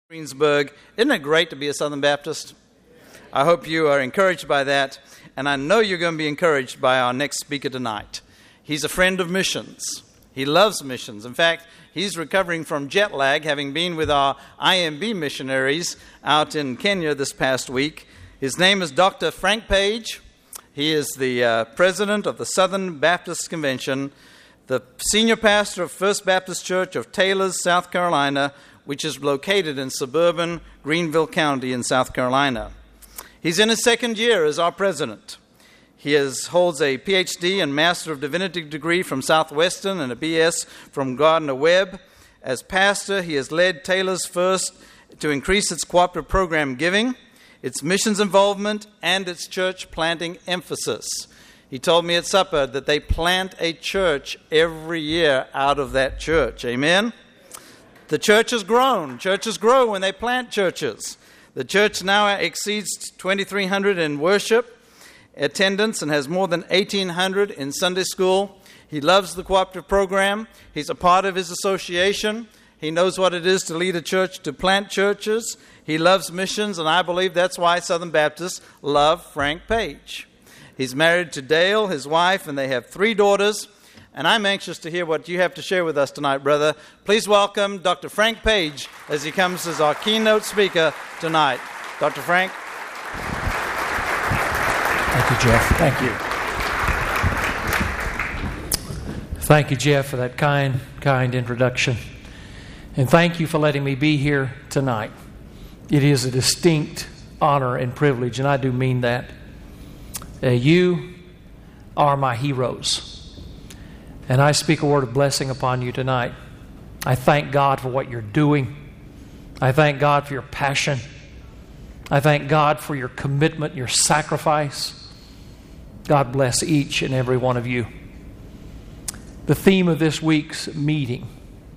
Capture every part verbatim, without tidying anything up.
Greensburg. Isn't it great to be a Southern Baptist? I hope you are encouraged by that, and I know you're going to be encouraged by our next speaker tonight. He's a friend of missions. He loves missions. In fact, he's recovering from jet lag, having been with our I M B missionaries out in Kenya this past week. His name is Doctor Frank Page. He is the uh, president of the Southern Baptist Convention, the senior pastor of First Baptist Church of Taylors, South Carolina, which is located in suburban Greenville County in South Carolina. He's in his second year as our president. He is, holds a P H D and Master of Divinity degree from Southwestern and a B S from Gardner-Webb. As pastor, he has led Taylor's First to increase its cooperative program giving, its missions involvement, and its church planting emphasis. He told me at supper that they plant a church every year out of that church. Amen? The church has grown. Churches grow when they plant churches. The church now exceeds twenty-three hundred in worship attendance and has more than eighteen hundred in Sunday school. He loves the cooperative program. He's a part of his association. He knows what it is to lead a church, to plant churches. He loves missions, and I believe that's why Southern Baptists love Frank Page. He's married to Dale, his wife, and they have three daughters. And I'm anxious to hear what you have to share with us tonight, brother. Please welcome Doctor Frank Page as he comes as our keynote speaker tonight. Doctor Frank. Thank you, Jeff. Thank you. Thank you, Jeff, for that kind, kind introduction. And thank you for letting me be here tonight. It is a distinct honor and privilege, and I do mean that. Uh, you are my heroes. And I speak a word of blessing upon you tonight. I thank God for what you're doing. I thank God for your passion. I thank God for your commitment, your sacrifice. God bless each and every one of you. The theme of this week's meeting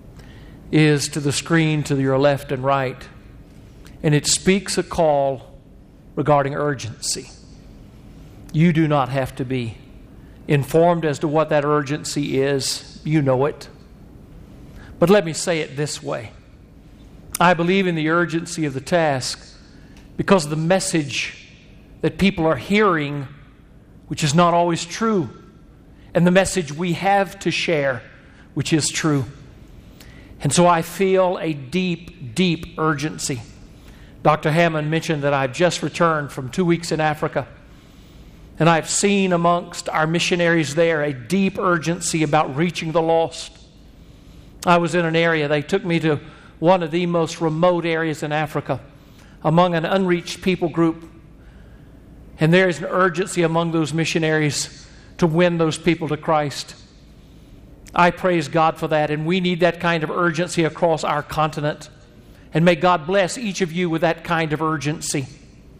is to the screen to your left and right. And it speaks a call regarding urgency. You do not have to be informed as to what that urgency is. You know it. But let me say it this way. I believe in the urgency of the task because of the message that people are hearing, which is not always true, and the message we have to share, which is true. And so I feel a deep, deep urgency. Doctor Hammond mentioned that I've just returned from two weeks in Africa. And I've seen amongst our missionaries there a deep urgency about reaching the lost. I was in an area, they took me to one of the most remote areas in Africa, among an unreached people group. And there is an urgency among those missionaries to win those people to Christ. I praise God for that, and we need that kind of urgency across our continent. And may God bless each of you with that kind of urgency.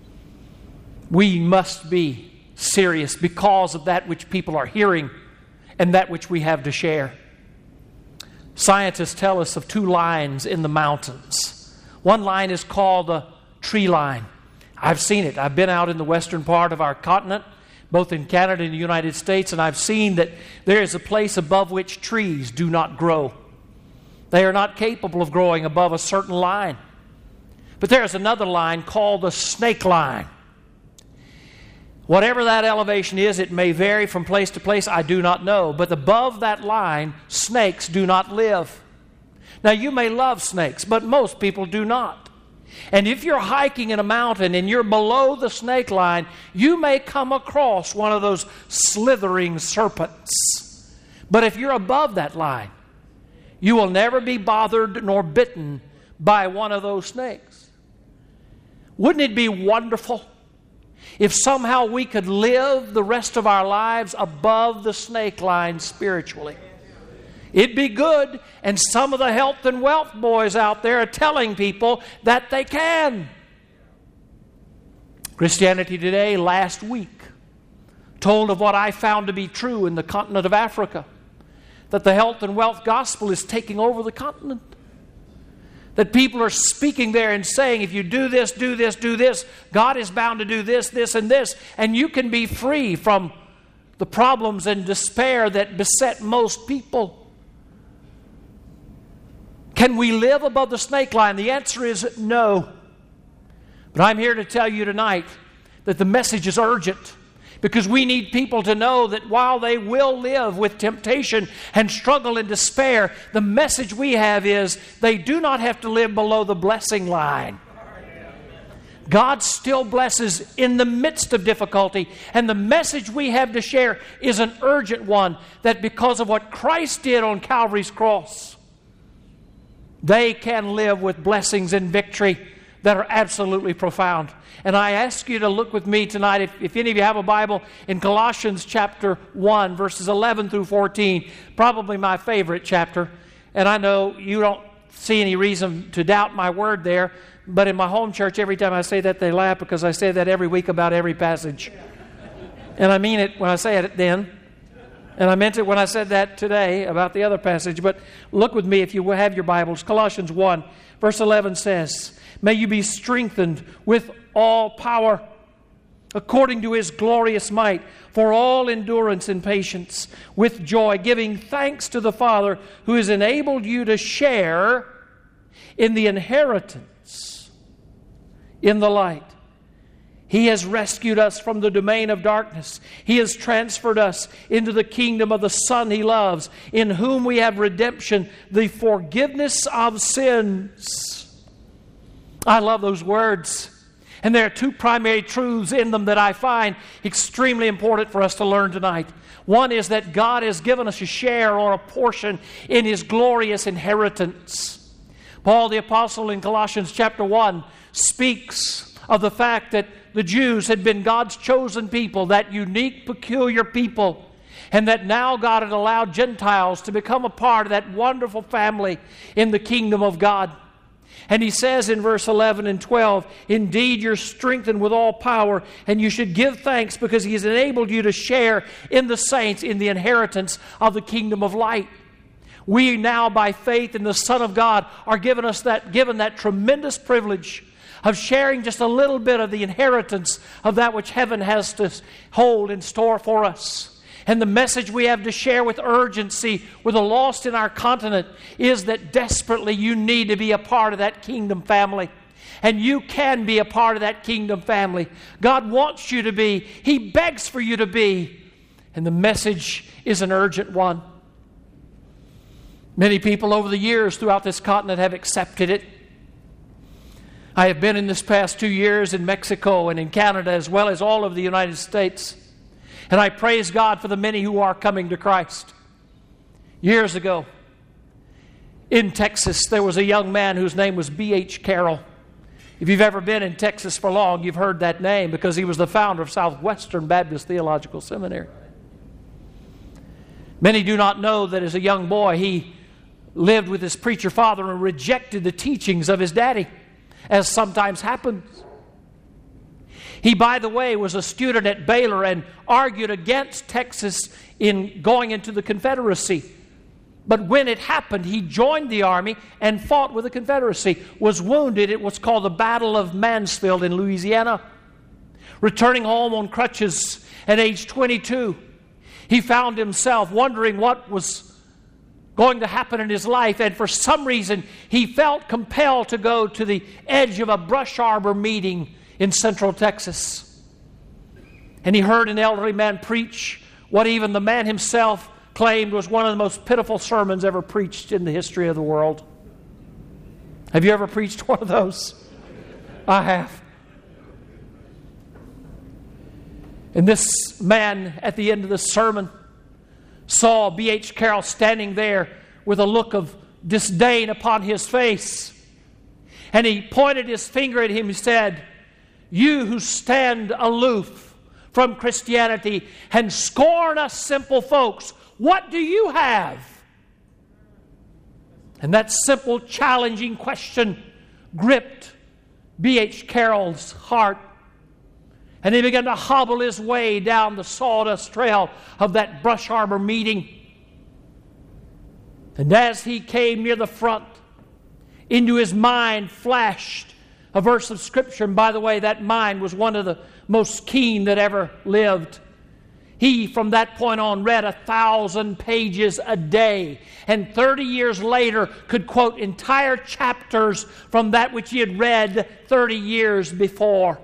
We must be serious because of that which people are hearing and that which we have to share. Scientists tell us of two lines in the mountains. One line is called the tree line. I've seen it. I've been out in the western part of our continent, both in Canada and the United States, and I've seen that there is a place above which trees do not grow. They are not capable of growing above a certain line. But there is another line called the snake line. Whatever that elevation is, it may vary from place to place, I do not know. But above that line, snakes do not live. Now, you may love snakes, but most people do not. And if you're hiking in a mountain and you're below the snake line, you may come across one of those slithering serpents. But if you're above that line, you will never be bothered nor bitten by one of those snakes. Wouldn't it be wonderful if somehow we could live the rest of our lives above the snake line spiritually? It'd be good, and some of the health and wealth boys out there are telling people that they can. Christianity Today last week told of what I found to be true in the continent of Africa, that the health and wealth gospel is taking over the continent. That people are speaking there and saying, if you do this, do this, do this, God is bound to do this, this, and this, and you can be free from the problems and despair that beset most people. Can we live above the snake line? The answer is no. But I'm here to tell you tonight that the message is urgent, because we need people to know that while they will live with temptation and struggle and despair, the message we have is they do not have to live below the blessing line. God still blesses in the midst of difficulty. And the message we have to share is an urgent one, that because of what Christ did on Calvary's cross, they can live with blessings and victory that are absolutely profound. And I ask you to look with me tonight, if, if any of you have a Bible, in Colossians chapter one, verses eleven through fourteen, probably my favorite chapter. And I know you don't see any reason to doubt my word there, but in my home church, every time I say that, they laugh, because I say that every week about every passage. And I mean it when I say it then. And I meant it when I said that today about the other passage. But look with me if you have your Bibles. Colossians one, verse eleven says, "May you be strengthened with all power, according to His glorious might, for all endurance and patience, with joy, giving thanks to the Father who has enabled you to share in the inheritance in the light. He has rescued us from the domain of darkness. He has transferred us into the kingdom of the Son He loves, in whom we have redemption, the forgiveness of sins." I love those words. And there are two primary truths in them that I find extremely important for us to learn tonight. One is that God has given us a share or a portion in His glorious inheritance. Paul the Apostle in Colossians chapter one speaks of the fact that the Jews had been God's chosen people, that unique, peculiar people, and that now God had allowed Gentiles to become a part of that wonderful family in the kingdom of God. And he says in verse eleven and twelve, "Indeed, you're strengthened with all power, and you should give thanks because He has enabled you to share in the saints in the inheritance of the kingdom of light." We now, by faith in the Son of God, are given us that given that tremendous privilege of sharing just a little bit of the inheritance of that which heaven has to hold in store for us. And the message we have to share with urgency with the lost in our continent is that desperately you need to be a part of that kingdom family. And you can be a part of that kingdom family. God wants you to be. He begs for you to be. And the message is an urgent one. Many people over the years throughout this continent have accepted it. I have been in this past two years in Mexico and in Canada, as well as all of the United States. And I praise God for the many who are coming to Christ. Years ago, in Texas, there was a young man whose name was B H Carroll. If you've ever been in Texas for long, you've heard that name, because he was the founder of Southwestern Baptist Theological Seminary. Many do not know that as a young boy, he lived with his preacher father and rejected the teachings of his daddy, as sometimes happens. He, by the way, was a student at Baylor and argued against Texas in going into the Confederacy. But when it happened, he joined the army and fought with the Confederacy, was wounded at what's called the Battle of Mansfield in Louisiana. Returning home on crutches at age twenty-two, he found himself wondering what was going to happen in his life, and for some reason he felt compelled to go to the edge of a brush arbor meeting in central Texas. And he heard an elderly man preach what even the man himself claimed was one of the most pitiful sermons ever preached in the history of the world. Have you ever preached one of those? I have. And this man, at the end of the sermon, saw B H Carroll standing there with a look of disdain upon his face. And he pointed his finger at him and said, "You who stand aloof from Christianity and scorn us simple folks, what do you have?" And that simple, challenging question gripped B H Carroll's heart. And he began to hobble his way down the sawdust trail of that brush arbor meeting. And as he came near the front, into his mind flashed a verse of Scripture. And by the way, that mind was one of the most keen that ever lived. He, from that point on, read a thousand pages a day. And thirty years later, could quote entire chapters from that which he had read thirty years before.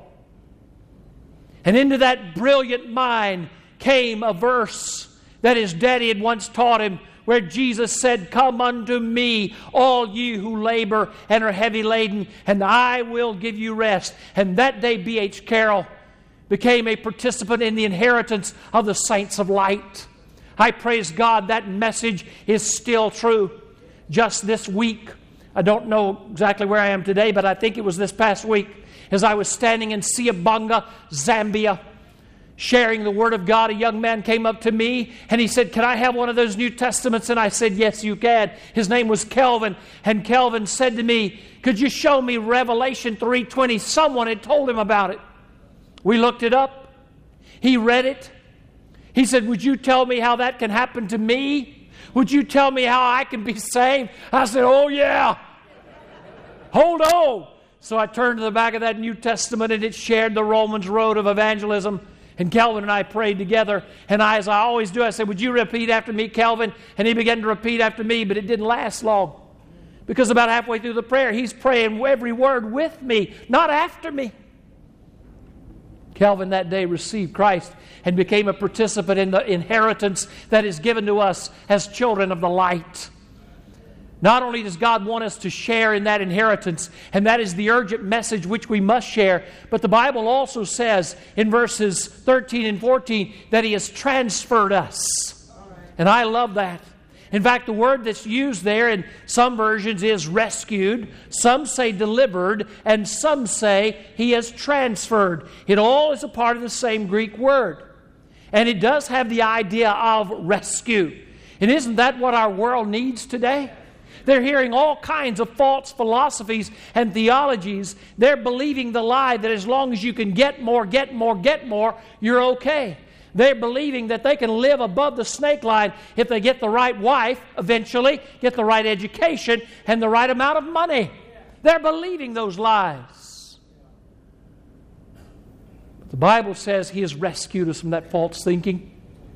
And into that brilliant mind came a verse that his daddy had once taught him, where Jesus said, "Come unto me, all you who labor and are heavy laden, and I will give you rest." And that day, B H Carroll became a participant in the inheritance of the saints of light. I praise God that message is still true. Just this week, I don't know exactly where I am today, but I think it was this past week, as I was standing in Siabunga, Zambia, sharing the Word of God, a young man came up to me and he said, "Can I have one of those New Testaments?" And I said, "Yes, you can." His name was Kelvin. And Kelvin said to me, "Could you show me Revelation three twenty? Someone had told him about it." We looked it up. He read it. He said, "Would you tell me how that can happen to me? Would you tell me how I can be saved?" I said, "Oh, yeah. Hold on." So I turned to the back of that New Testament and it shared the Romans road of evangelism. And Kelvin and I prayed together. And I, as I always do, I said, "Would you repeat after me, Kelvin?" And he began to repeat after me, but it didn't last long. Because about halfway through the prayer, he's praying every word with me, not after me. Kelvin that day received Christ and became a participant in the inheritance that is given to us as children of the light. Not only does God want us to share in that inheritance, and that is the urgent message which we must share, but the Bible also says in verses thirteen and fourteen that He has transferred us. And I love that. In fact, the word that's used there in some versions is rescued, some say delivered, and some say He has transferred. It all is a part of the same Greek word. And it does have the idea of rescue. And isn't that what our world needs today? They're hearing all kinds of false philosophies and theologies. They're believing the lie that as long as you can get more, get more, get more, you're okay. They're believing that they can live above the snake line if they get the right wife, eventually, get the right education, and the right amount of money. They're believing those lies. But the Bible says He has rescued us from that false thinking.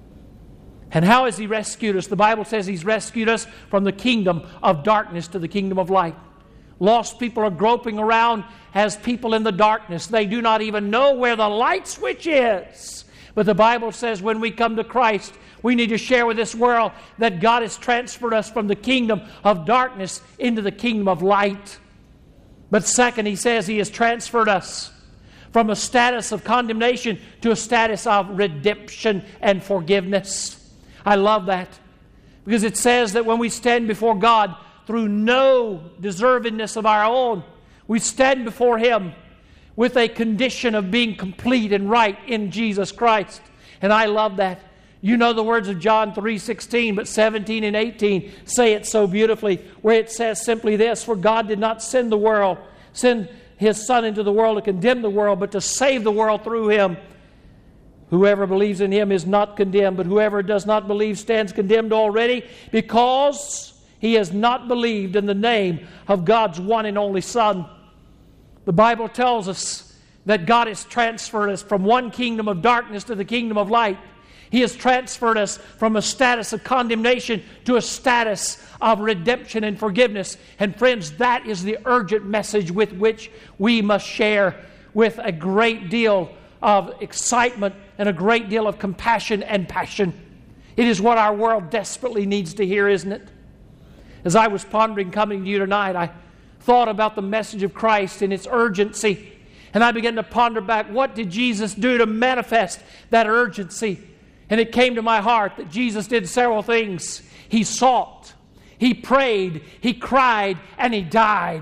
And how has He rescued us? The Bible says He's rescued us from the kingdom of darkness to the kingdom of light. Lost people are groping around as people in the darkness. They do not even know where the light switch is. But the Bible says when we come to Christ, we need to share with this world that God has transferred us from the kingdom of darkness into the kingdom of light. But second, He says He has transferred us from a status of condemnation to a status of redemption and forgiveness. I love that, because it says that when we stand before God through no deservedness of our own, we stand before Him with a condition of being complete and right in Jesus Christ. And I love that. You know the words of John three sixteen, but seventeen and eighteen say it so beautifully, where it says simply this: "For God did not send the world, send His Son into the world to condemn the world, but to save the world through Him. Whoever believes in Him is not condemned, but whoever does not believe stands condemned already, because he has not believed in the name of God's one and only Son." The Bible tells us that God has transferred us from one kingdom of darkness to the kingdom of light. He has transferred us from a status of condemnation to a status of redemption and forgiveness. And friends, that is the urgent message with which we must share with a great deal of excitement and a great deal of compassion and passion. It is what our world desperately needs to hear, isn't it? As I was pondering coming to you tonight, I thought about the message of Christ and its urgency. And I began to ponder back, what did Jesus do to manifest that urgency? And it came to my heart that Jesus did several things. He sought, He prayed, He cried, and He died.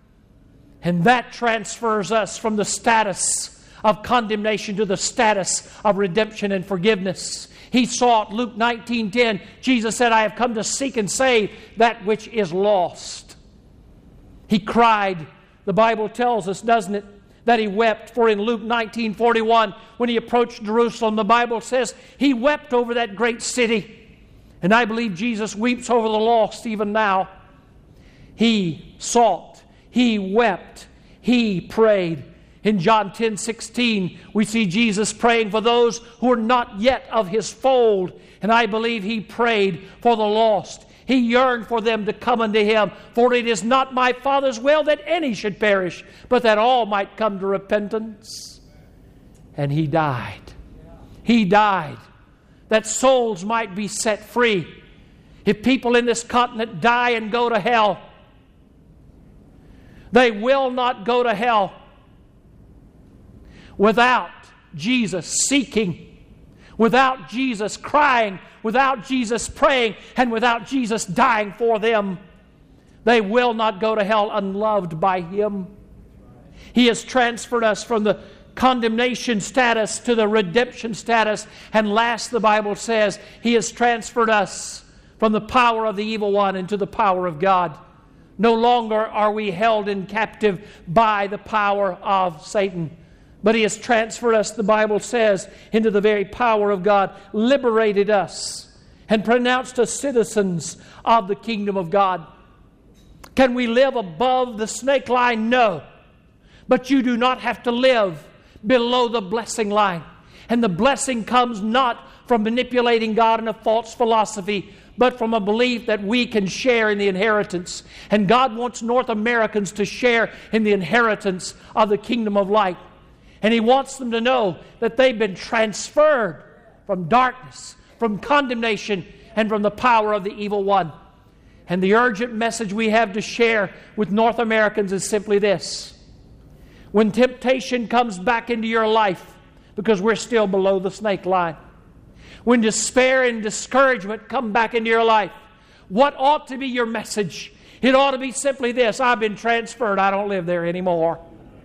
And that transfers us from the status of condemnation to the status of redemption and forgiveness. He sought, Luke nineteen ten, Jesus said, "I have come to seek and save that which is lost." He cried. The Bible tells us, doesn't it, that He wept. For in Luke nineteen forty-one, when He approached Jerusalem, the Bible says He wept over that great city. And I believe Jesus weeps over the lost even now. He sought, He wept, He prayed. In John ten sixteen, we see Jesus praying for those who are not yet of His fold. And I believe He prayed for the lost. He yearned for them to come unto Him. For it is not my Father's will that any should perish, but that all might come to repentance. And He died. He died that souls might be set free. If people in this continent die and go to hell, they will not go to hell without Jesus seeking, without Jesus crying, without Jesus praying, and without Jesus dying for them. They will not go to hell unloved by Him. He has transferred us from the condemnation status to the redemption status. And last, the Bible says, He has transferred us from the power of the evil one into the power of God. No longer are we held in captive by the power of Satan, but He has transferred us, the Bible says, into the very power of God, liberated us, and pronounced us citizens of the kingdom of God. Can we live above the snake line? No. But you do not have to live below the blessing line. And the blessing comes not from manipulating God in a false philosophy, but from a belief that we can share in the inheritance. And God wants North Americans to share in the inheritance of the kingdom of light. And He wants them to know that they've been transferred from darkness, from condemnation, and from the power of the evil one. And the urgent message we have to share with North Americans is simply this. When temptation comes back into your life, because we're still below the snake line, when despair and discouragement come back into your life, what ought to be your message? It ought to be simply this: I've been transferred. I don't live there anymore.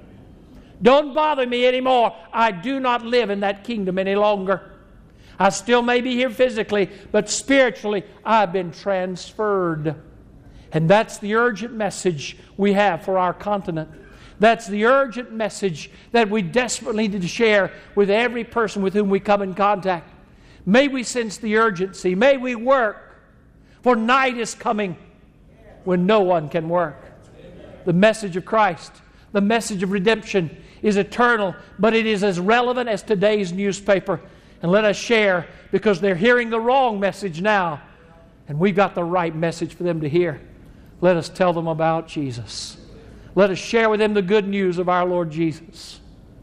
Don't bother me anymore. I do not live in that kingdom any longer. I still may be here physically, but spiritually I've been transferred. And that's the urgent message we have for our continent. That's the urgent message that we desperately need to share with every person with whom we come in contact. May we sense the urgency. May we work, for night is coming when no one can work. The message of Christ, the message of redemption, is eternal, but it is as relevant as today's newspaper. And let us share, because they're hearing the wrong message now, and we've got the right message for them to hear. Let us tell them about Jesus. Let us share with them the good news of our Lord Jesus.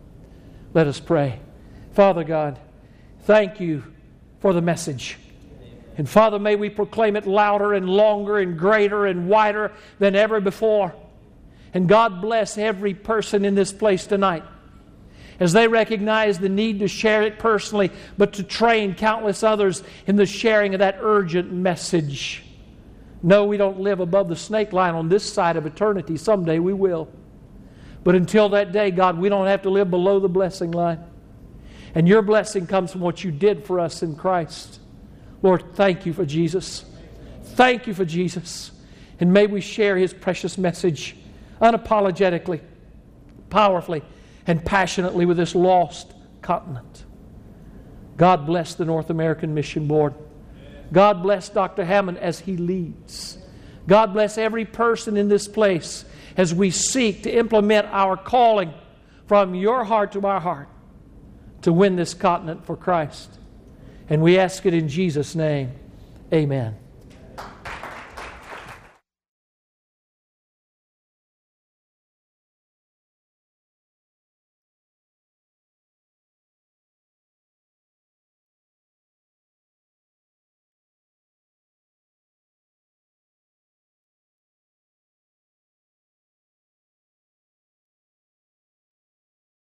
Let us pray. Father God, thank You for the message. And Father, may we proclaim it louder and longer and greater and wider than ever before. And God bless every person in this place tonight as they recognize the need to share it personally, but to train countless others in the sharing of that urgent message. No, we don't live above the snake line on this side of eternity. Someday we will. But until that day, God, we don't have to live below the blessing line. And Your blessing comes from what You did for us in Christ. Lord, thank You for Jesus. Thank You for Jesus. And may we share His precious message unapologetically, powerfully, and passionately with this lost continent. God bless the North American Mission Board. God bless Doctor Hammond as he leads. God bless every person in this place as we seek to implement our calling from Your heart to our heart to win this continent for Christ. And we ask it in Jesus' name. Amen.